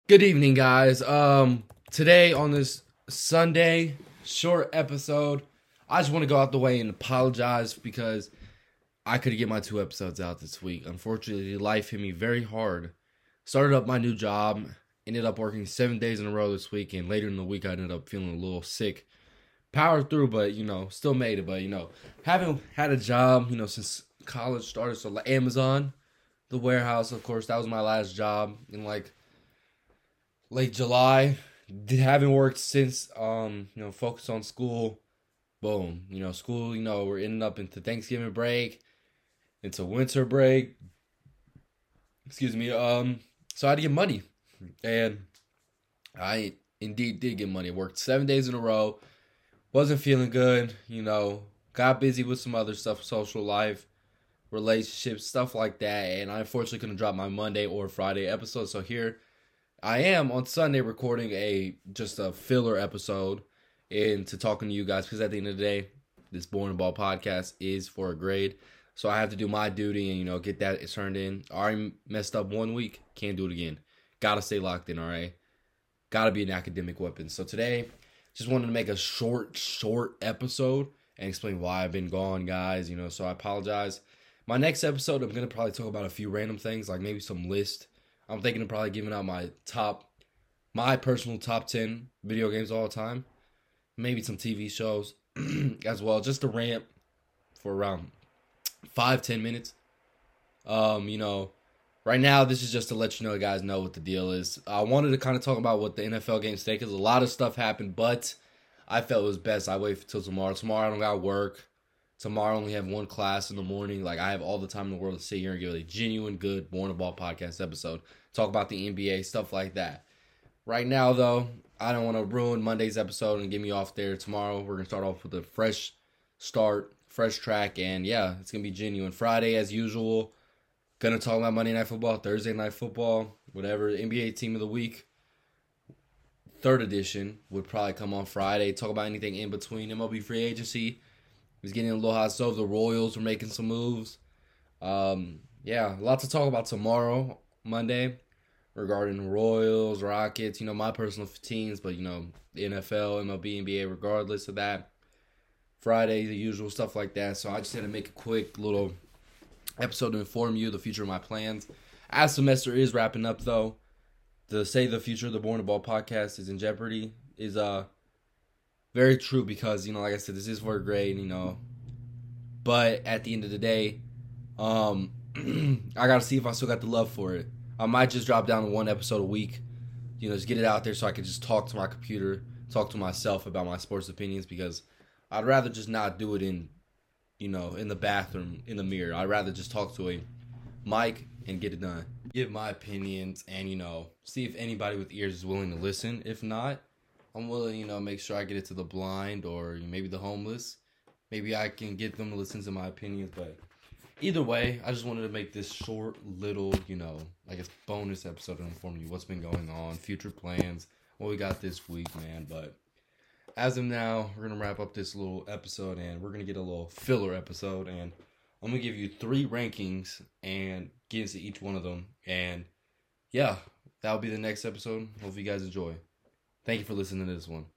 Good evening, guys. Today on this Sunday short episode, I just want to go out the way and apologize because I couldn't get my 2 episodes out this week. Unfortunately, life hit me very hard. Started up my new job, ended up working 7 days in a row this week, and later in the week I ended up feeling a little sick. Powered through, but still made it. But haven't had a job, since college started. So like Amazon, the warehouse, of course, that was my last job in like late July. Haven't worked since. Focused on school. Boom. School. We're ending up into Thanksgiving break, into winter break. Excuse me. So I had to get money, and I indeed did get money. Worked 7 days in a row. Wasn't feeling good. Got busy with some other stuff, social life, relationships, stuff like that, and I unfortunately couldn't drop my Monday or Friday episode. So here I am on Sunday recording just a filler episode into talking to you guys, because at the end of the day, this Born to Ball podcast is for a grade. So I have to do my duty and, get that turned in. I already messed up 1 week. Can't do it again. Gotta stay locked in, all right? Gotta be an academic weapon. So today, just wanted to make a short episode and explain why I've been gone, guys. So I apologize. My next episode, I'm going to probably talk about a few random things, like maybe some list. I'm thinking of probably giving out my personal top 10 video games of all time. Maybe some TV shows as well. Just a rant for around 5-10 minutes. Right now, this is just to let you guys know what the deal is. I wanted to kind of talk about what the NFL games today, because a lot of stuff happened, but I felt it was best I wait until tomorrow. Tomorrow I don't got work. Tomorrow I only have one class in the morning. Like, I have all the time in the world to sit here and give a genuine, good Born to Ball podcast episode. Talk about the NBA, stuff like that. Right now, though, I don't want to ruin Monday's episode and get me off there. Tomorrow we're going to start off with a fresh start, fresh track, and yeah, it's going to be genuine. Friday, as usual, going to talk about Monday Night Football, Thursday Night Football, whatever, NBA Team of the Week. Third edition would probably come on Friday. Talk about anything in between. MLB free agency is getting a little hot stove. The Royals are making some moves. Yeah, lots to talk about tomorrow, Monday, regarding Royals, Rockets, my personal teams, but, the NFL, MLB, NBA, regardless of that. Friday, the usual stuff like that. So I just had to make a quick little episode to inform you the future of my plans. As semester is wrapping up, though, to say the future of the Born to Ball podcast is in jeopardy is very true, because, like I said, this is for a grade, but at the end of the day, I got to see if I still got the love for it. I might just drop down to one episode a week, just get it out there so I can just talk to my computer, talk to myself about my sports opinions, because I'd rather just not do it in the bathroom, in the mirror. I'd rather just talk to a mic and get it done. Give my opinions and, see if anybody with ears is willing to listen. If not, I'm willing, make sure I get it to the blind or maybe the homeless. Maybe I can get them to listen to my opinions, but either way, I just wanted to make this short little, bonus episode to inform you what's been going on, future plans, what we got this week, man. But as of now, we're going to wrap up this little episode, and we're going to get a little filler episode, and I'm going to give you 3 rankings and get into each one of them. And yeah, that'll be the next episode. Hope you guys enjoy. Thank you for listening to this one.